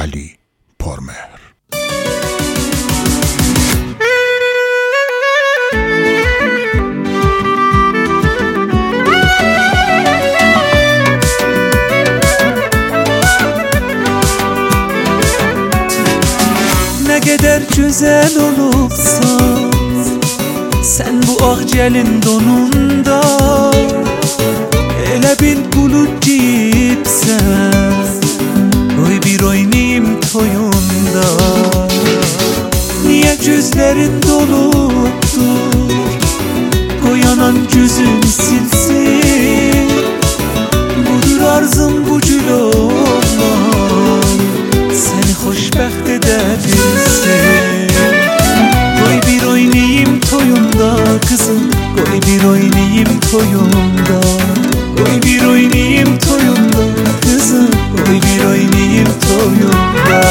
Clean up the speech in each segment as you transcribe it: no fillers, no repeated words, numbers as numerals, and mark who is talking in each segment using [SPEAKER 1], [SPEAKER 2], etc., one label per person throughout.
[SPEAKER 1] Ali Pormehr.
[SPEAKER 2] Ne kadar güzel olubsan sen bu ağcelin donunda, elə bil bulut giyibsən, oy bir oynayım toyunda. Niye gözlerin dolupdur, koy anan gözünü silsin, budur arzum bu gül olan, seni xoşbəxt edebilsin. Koy bir oynayım toyunda kızım, koy bir oynayım toyunda, koy bir oynayım toyunda kızım, koy bir oynayım toyunda.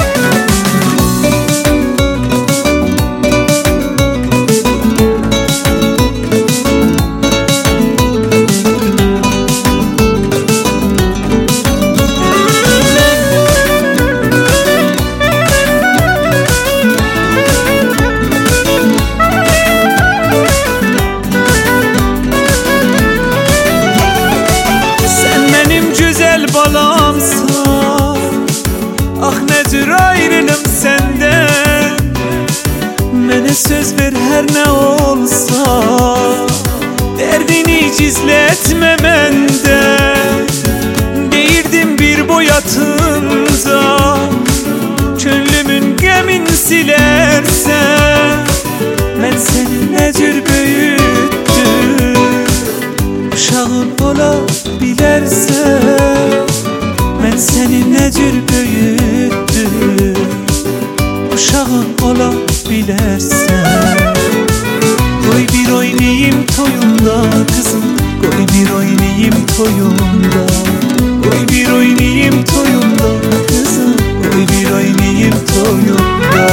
[SPEAKER 2] Balamsan, ah nedir ayrılım senden, mənə söz ver her ne olsa, derdini gizletme məndən. Deyirdim bir boyatınca, könlümün qəmin silərsən, mən səni nə cür böyütdüm, uşağın ola bilərsən. Ben seni ne cür büyüttüm, uşağın ola bilərsən. Koy bir oynayım toyunda kızım, koy bir oynayım toyunda, koy bir oynayım toyunda kızım, koy bir oynayım toyunda.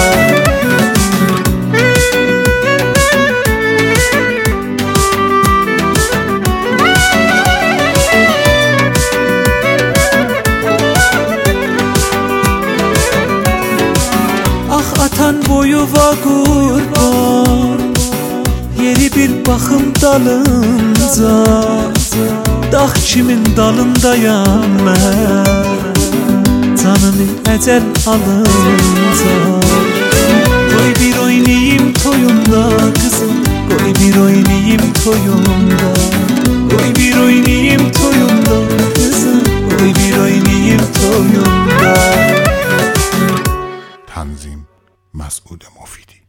[SPEAKER 2] Atan boyuva kurban, yeri bir bakım dalınca, dağ kimin dalındayam mən, canını ecel alınca. Koy bir oynayım toyunda kızım, koy bir oynayım toyunda, koy bir oynayım toyunda kızım, koy bir oynayım toyunda.
[SPEAKER 1] Tanzim Mas'ud Mofidi.